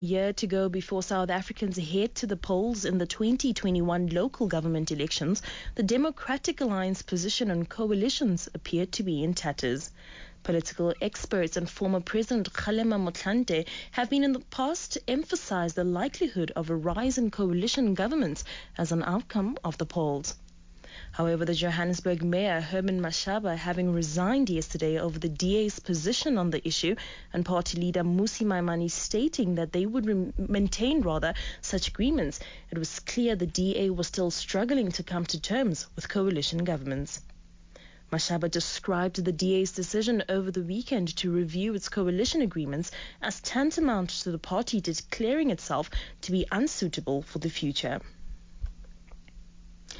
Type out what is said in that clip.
Year to go before South Africans head to the polls in the 2021 local government elections, the Democratic Alliance position on coalitions appeared to be in tatters. Political experts and former President Kgalema Motlanthe have been in the past emphasized the likelihood of a rise in coalition governments as an outcome of the polls. However, the Johannesburg Mayor, Herman Mashaba, having resigned yesterday over the DA's position on the issue, and party leader Mmusi Maimane stating that they would maintain such agreements, it was clear the DA was still struggling to come to terms with coalition governments. Mashaba described the DA's decision over the weekend to review its coalition agreements as tantamount to the party declaring itself to be unsuitable for the future.